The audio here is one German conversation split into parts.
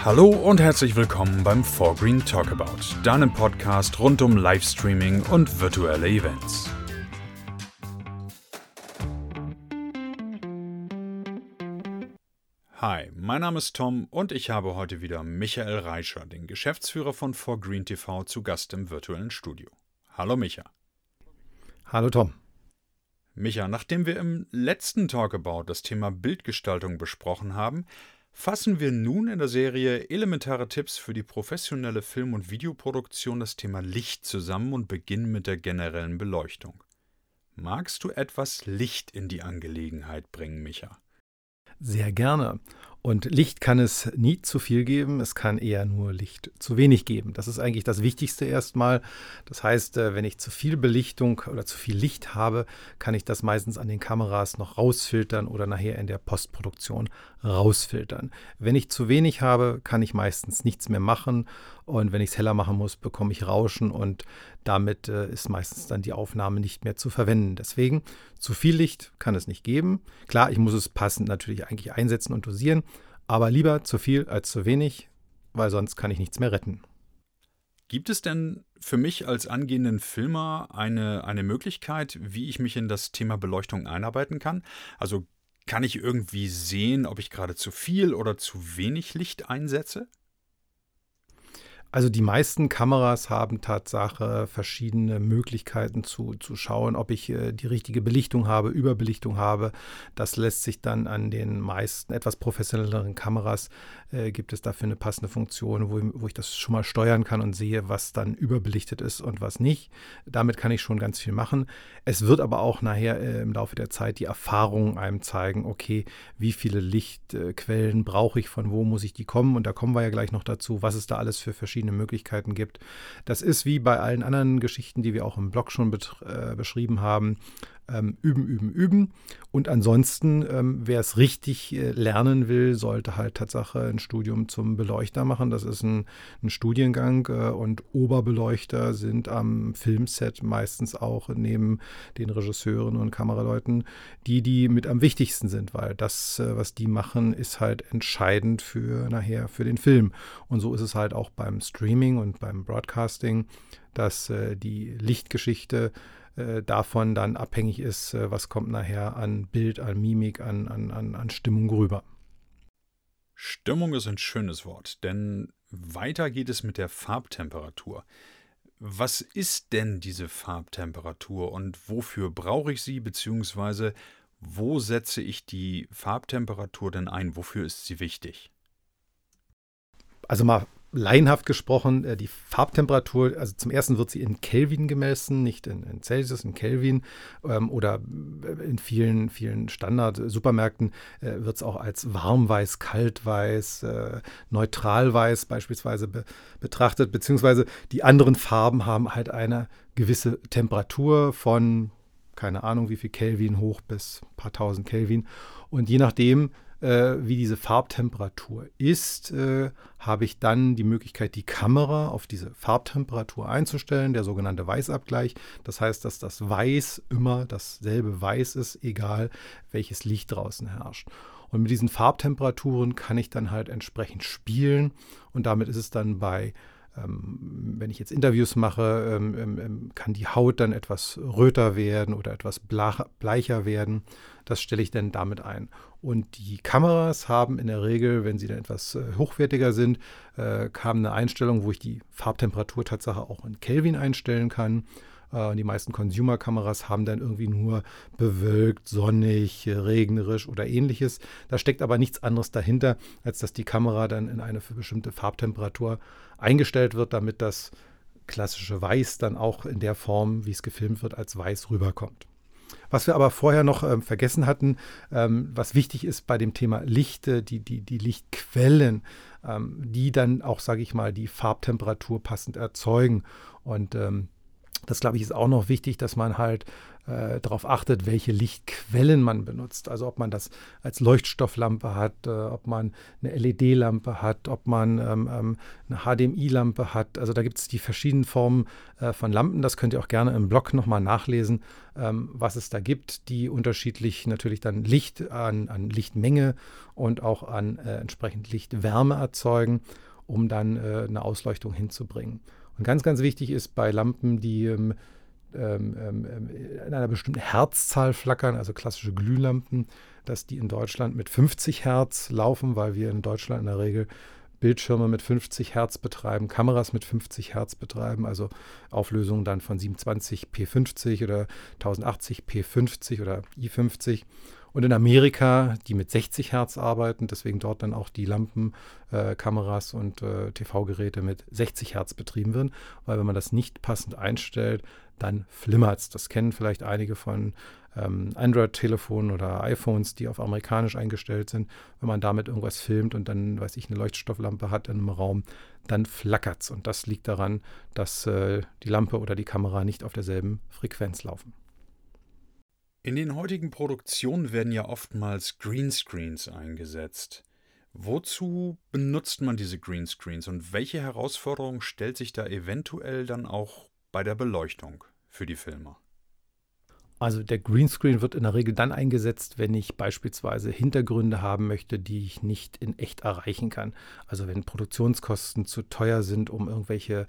Hallo und herzlich willkommen beim 4Green Talkabout, deinem Podcast rund um Livestreaming und virtuelle Events. Hi, mein Name ist Tom und ich habe heute wieder Michael Reischer, den Geschäftsführer von 4Green TV, zu Gast im virtuellen Studio. Hallo Micha. Hallo Tom. Micha, nachdem wir im letzten Talkabout das Thema Bildgestaltung besprochen haben, fassen wir nun in der Serie Elementare Tipps für die professionelle Film- und Videoproduktion das Thema Licht zusammen und beginnen mit der generellen Beleuchtung. Magst du etwas Licht in die Angelegenheit bringen, Micha? Sehr gerne. Und Licht kann es nie zu viel geben, es kann eher nur Licht zu wenig geben. Das ist eigentlich das Wichtigste erstmal. Das heißt, wenn ich zu viel Belichtung oder zu viel Licht habe, kann ich das meistens an den Kameras noch rausfiltern oder nachher in der Postproduktion rausfiltern. Wenn ich zu wenig habe, kann ich meistens nichts mehr machen. Und wenn ich es heller machen muss, bekomme ich Rauschen und damit ist meistens dann die Aufnahme nicht mehr zu verwenden. Deswegen, zu viel Licht kann es nicht geben. Klar, ich muss es passend natürlich eigentlich einsetzen und dosieren, aber lieber zu viel als zu wenig, weil sonst kann ich nichts mehr retten. Gibt es denn für mich als angehenden Filmer eine Möglichkeit, wie ich mich in das Thema Beleuchtung einarbeiten kann? Also kann ich irgendwie sehen, ob ich gerade zu viel oder zu wenig Licht einsetze? Also die meisten Kameras haben Tatsache verschiedene Möglichkeiten zu schauen, ob ich die richtige Belichtung habe, Überbelichtung habe. Das lässt sich dann an den meisten etwas professionelleren Kameras, gibt es dafür eine passende Funktion, wo ich das schon mal steuern kann und sehe, was dann überbelichtet ist und was nicht. Damit kann ich schon ganz viel machen. Es wird aber auch nachher im Laufe der Zeit die Erfahrung einem zeigen, okay, wie viele Lichtquellen brauche ich, von wo muss ich die kommen? Und da kommen wir ja gleich noch dazu, was es da alles für verschiedene Möglichkeiten gibt. Das ist wie bei allen anderen Geschichten, die wir auch im Blog schon beschrieben haben. Üben, üben, üben. Und ansonsten, wer es richtig lernen will, sollte halt Tatsache ein Studium zum Beleuchter machen. Das ist ein Studiengang und Oberbeleuchter sind am Filmset meistens auch neben den Regisseuren und Kameraleuten die mit am wichtigsten sind, weil das, was die machen, ist halt entscheidend für nachher für den Film. Und so ist es halt auch beim Streaming und beim Broadcasting, dass die Lichtgeschichte davon dann abhängig ist, was kommt nachher an Bild, an Mimik, an Stimmung rüber. Stimmung ist ein schönes Wort, denn weiter geht es mit der Farbtemperatur. Was ist denn diese Farbtemperatur und wofür brauche ich sie, beziehungsweise wo setze ich die Farbtemperatur denn ein? Wofür ist sie wichtig? Also mal laienhaft gesprochen, die Farbtemperatur, also zum ersten wird sie in Kelvin gemessen, nicht in Celsius, in Kelvin oder in vielen Standard-Supermärkten wird es auch als Warmweiß, Kaltweiß, Neutralweiß beispielsweise betrachtet, beziehungsweise die anderen Farben haben halt eine gewisse Temperatur von, keine Ahnung wie viel Kelvin hoch bis ein paar tausend Kelvin und je nachdem, wie diese Farbtemperatur ist, habe ich dann die Möglichkeit, die Kamera auf diese Farbtemperatur einzustellen, der sogenannte Weißabgleich. Das heißt, dass das Weiß immer dasselbe Weiß ist, egal welches Licht draußen herrscht. Und mit diesen Farbtemperaturen kann ich dann halt entsprechend spielen und damit ist es dann wenn ich jetzt Interviews mache, kann die Haut dann etwas röter werden oder etwas bleicher werden. Das stelle ich dann damit ein. Und die Kameras haben in der Regel, wenn sie dann etwas hochwertiger sind, haben eine Einstellung, wo ich die Farbtemperatur Tatsache auch in Kelvin einstellen kann. Die meisten Consumer-Kameras haben dann irgendwie nur bewölkt, sonnig, regnerisch oder ähnliches. Da steckt aber nichts anderes dahinter, als dass die Kamera dann in eine bestimmte Farbtemperatur eingestellt wird, damit das klassische Weiß dann auch in der Form, wie es gefilmt wird, als Weiß rüberkommt. Was wir aber vorher noch vergessen hatten, was wichtig ist bei dem Thema Licht, die Lichtquellen, die dann auch, sage ich mal, die Farbtemperatur passend erzeugen. Und das, glaube ich, ist auch noch wichtig, dass man halt darauf achtet, welche Lichtquellen man benutzt. Also ob man das als Leuchtstofflampe hat, ob man eine LED-Lampe hat, ob man eine HDMI-Lampe hat. Also da gibt es die verschiedenen Formen von Lampen. Das könnt ihr auch gerne im Blog nochmal nachlesen, was es da gibt, die unterschiedlich natürlich dann Licht an Lichtmenge und auch an entsprechend Lichtwärme erzeugen, um dann eine Ausleuchtung hinzubringen. Und ganz, ganz wichtig ist bei Lampen, die in einer bestimmten Herzzahl flackern, also klassische Glühlampen, dass die in Deutschland mit 50 Hertz laufen, weil wir in Deutschland in der Regel Bildschirme mit 50 Hertz betreiben, Kameras mit 50 Hertz betreiben, also Auflösungen dann von 720p50 oder 1080p50 oder i50. Und in Amerika, die mit 60 Hertz arbeiten, deswegen dort dann auch die Lampen, Kameras und TV-Geräte mit 60 Hertz betrieben werden, weil wenn man das nicht passend einstellt, dann flimmert es. Das kennen vielleicht einige von Android-Telefonen oder iPhones, die auf amerikanisch eingestellt sind. Wenn man damit irgendwas filmt und dann, weiß ich, eine Leuchtstofflampe hat in einem Raum, dann flackert es. Und das liegt daran, dass die Lampe oder die Kamera nicht auf derselben Frequenz laufen. In den heutigen Produktionen werden ja oftmals Greenscreens eingesetzt. Wozu benutzt man diese Greenscreens und welche Herausforderung stellt sich da eventuell dann auch bei der Beleuchtung für die Filme? Also der Greenscreen wird in der Regel dann eingesetzt, wenn ich beispielsweise Hintergründe haben möchte, die ich nicht in echt erreichen kann. Also wenn Produktionskosten zu teuer sind, um irgendwelche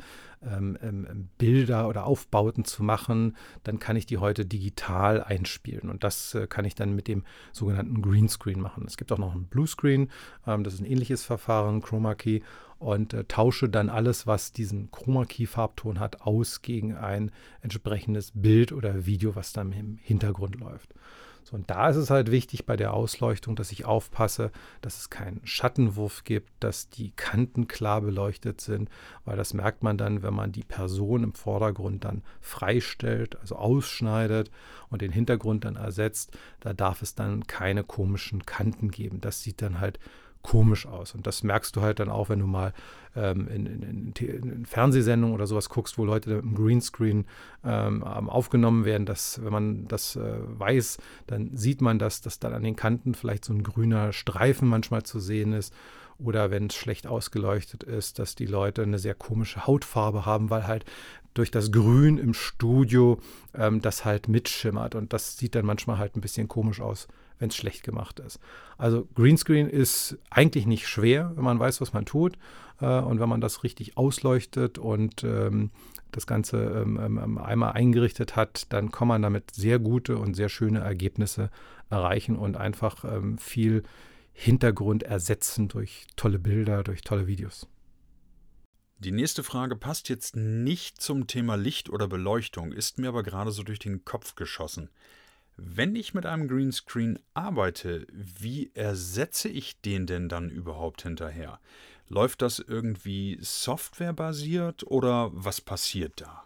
Bilder oder Aufbauten zu machen, dann kann ich die heute digital einspielen. Und das kann ich dann mit dem sogenannten Greenscreen machen. Es gibt auch noch einen Bluescreen, das ist ein ähnliches Verfahren, Chroma Key. Und tausche dann alles, was diesen Chroma-Key-Farbton hat, aus gegen ein entsprechendes Bild oder Video, was dann im Hintergrund läuft. So, und da ist es halt wichtig bei der Ausleuchtung, dass ich aufpasse, dass es keinen Schattenwurf gibt, dass die Kanten klar beleuchtet sind, weil das merkt man dann, wenn man die Person im Vordergrund dann freistellt, also ausschneidet und den Hintergrund dann ersetzt. Da darf es dann keine komischen Kanten geben. Das sieht dann halt komisch aus. Und das merkst du halt dann auch, wenn du mal in Fernsehsendungen oder sowas guckst, wo Leute im Greenscreen aufgenommen werden, dass, wenn man das weiß, dann sieht man, dass dann an den Kanten vielleicht so ein grüner Streifen manchmal zu sehen ist. Oder wenn es schlecht ausgeleuchtet ist, dass die Leute eine sehr komische Hautfarbe haben, weil halt durch das Grün im Studio das halt mitschimmert. Und das sieht dann manchmal halt ein bisschen komisch aus, wenn es schlecht gemacht ist. Also Greenscreen ist eigentlich nicht schwer, wenn man weiß, was man tut. Und wenn man das richtig ausleuchtet und das Ganze einmal eingerichtet hat, dann kann man damit sehr gute und sehr schöne Ergebnisse erreichen und einfach viel Hintergrund ersetzen durch tolle Bilder, durch tolle Videos. Die nächste Frage passt jetzt nicht zum Thema Licht oder Beleuchtung, ist mir aber gerade so durch den Kopf geschossen. Wenn ich mit einem Greenscreen arbeite, wie ersetze ich den denn dann überhaupt hinterher? Läuft das irgendwie softwarebasiert oder was passiert da?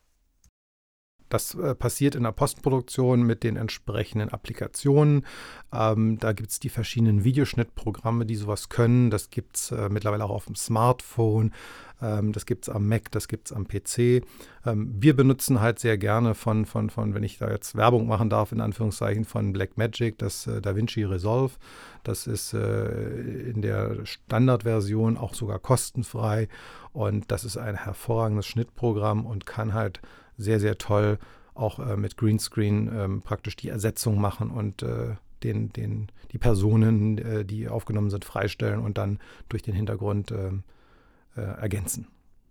Das passiert in der Postproduktion mit den entsprechenden Applikationen. Da gibt es die verschiedenen Videoschnittprogramme, die sowas können. Das gibt es mittlerweile auch auf dem Smartphone. Das gibt es am Mac, das gibt es am PC. Wir benutzen halt sehr gerne wenn ich da jetzt Werbung machen darf, in Anführungszeichen, von Blackmagic, das DaVinci Resolve. Das ist in der Standardversion auch sogar kostenfrei. Und das ist ein hervorragendes Schnittprogramm und kann halt sehr, sehr toll auch mit Greenscreen praktisch die Ersetzung machen und die Personen, die aufgenommen sind, freistellen und dann durch den Hintergrund ergänzen.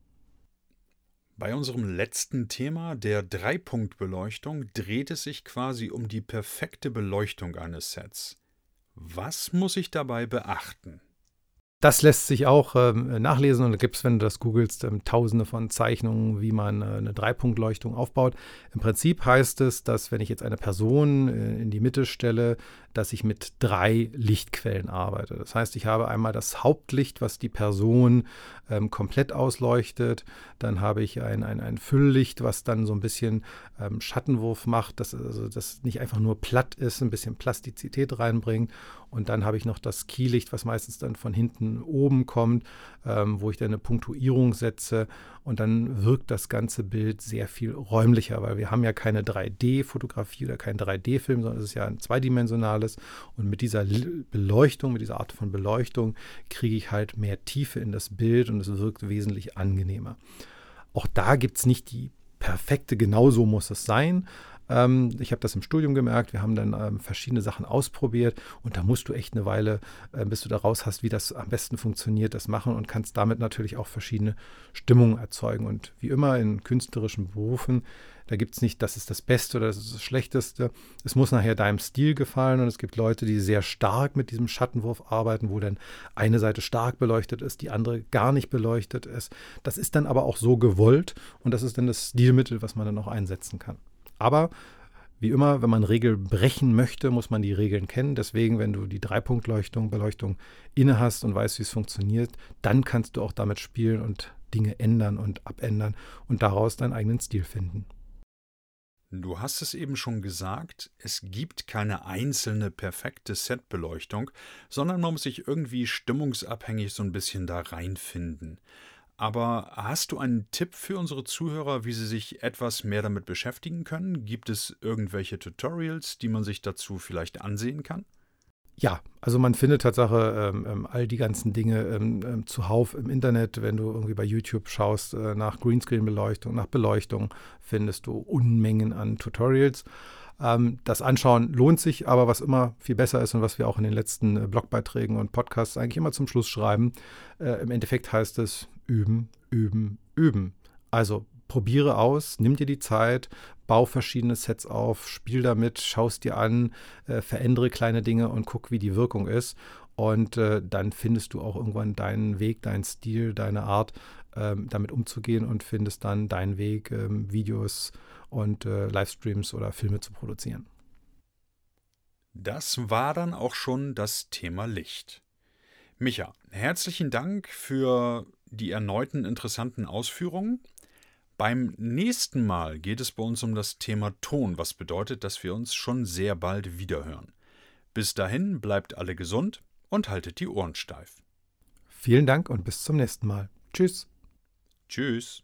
Bei unserem letzten Thema, der Dreipunktbeleuchtung, dreht es sich quasi um die perfekte Beleuchtung eines Sets. Was muss ich dabei beachten? Das lässt sich auch nachlesen und da gibt es, wenn du das googelst, tausende von Zeichnungen, wie man eine Dreipunktleuchtung aufbaut. Im Prinzip heißt es, dass wenn ich jetzt eine Person in die Mitte stelle, dass ich mit 3 Lichtquellen arbeite. Das heißt, ich habe einmal das Hauptlicht, was die Person komplett ausleuchtet. Dann habe ich ein Fülllicht, was dann so ein bisschen Schattenwurf macht, dass das nicht einfach nur platt ist, ein bisschen Plastizität reinbringt. Und dann habe ich noch das Keylicht, was meistens dann von hinten oben kommt, wo ich dann eine Punktuierung setze. Und dann wirkt das ganze Bild sehr viel räumlicher, weil wir haben ja keine 3D-Fotografie oder kein 3D-Film, sondern es ist ja ein zweidimensionales. Und mit dieser Beleuchtung, mit dieser Art von Beleuchtung, kriege ich halt mehr Tiefe in das Bild und es wirkt wesentlich angenehmer. Auch da gibt es nicht die perfekte, genau so muss es sein. Ich habe das im Studium gemerkt, wir haben dann verschiedene Sachen ausprobiert und da musst du echt eine Weile, bis du da raus hast, wie das am besten funktioniert, das machen und kannst damit natürlich auch verschiedene Stimmungen erzeugen. Und wie immer in künstlerischen Berufen, da gibt es nicht, das ist das Beste oder das ist das Schlechteste. Es muss nachher deinem Stil gefallen und es gibt Leute, die sehr stark mit diesem Schattenwurf arbeiten, wo dann eine Seite stark beleuchtet ist, die andere gar nicht beleuchtet ist. Das ist dann aber auch so gewollt und das ist dann das Stilmittel, was man dann auch einsetzen kann. Aber wie immer, wenn man Regeln brechen möchte, muss man die Regeln kennen. Deswegen, wenn du die Beleuchtung inne hast und weißt, wie es funktioniert, dann kannst du auch damit spielen und Dinge ändern und abändern und daraus deinen eigenen Stil finden. Du hast es eben schon gesagt, es gibt keine einzelne perfekte Setbeleuchtung, sondern man muss sich irgendwie stimmungsabhängig so ein bisschen da reinfinden. Aber hast du einen Tipp für unsere Zuhörer, wie sie sich etwas mehr damit beschäftigen können? Gibt es irgendwelche Tutorials, die man sich dazu vielleicht ansehen kann? Ja, also man findet Tatsache all die ganzen Dinge zuhauf im Internet. Wenn du irgendwie bei YouTube schaust nach Greenscreen-Beleuchtung, nach Beleuchtung, findest du Unmengen an Tutorials. Das Anschauen lohnt sich, aber was immer viel besser ist und was wir auch in den letzten Blogbeiträgen und Podcasts eigentlich immer zum Schluss schreiben, im Endeffekt heißt es üben, üben, üben. Also probiere aus, nimm dir die Zeit, bau verschiedene Sets auf, spiel damit, schau es dir an, verändere kleine Dinge und guck, wie die Wirkung ist. Und dann findest du auch irgendwann deinen Weg, deinen Stil, deine Art, damit umzugehen und findest dann deinen Weg, Videos und Livestreams oder Filme zu produzieren. Das war dann auch schon das Thema Licht. Micha, herzlichen Dank für die erneuten interessanten Ausführungen. Beim nächsten Mal geht es bei uns um das Thema Ton, was bedeutet, dass wir uns schon sehr bald wiederhören. Bis dahin bleibt alle gesund und haltet die Ohren steif. Vielen Dank und bis zum nächsten Mal. Tschüss. Tschüss.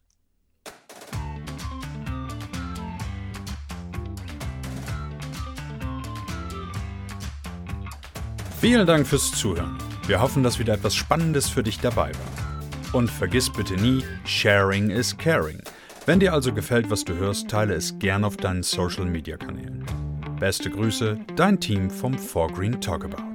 Vielen Dank fürs Zuhören. Wir hoffen, dass wieder etwas Spannendes für dich dabei war. Und vergiss bitte nie, Sharing is Caring. Wenn dir also gefällt, was du hörst, teile es gern auf deinen Social-Media-Kanälen. Beste Grüße, dein Team vom 4Green Talkabout.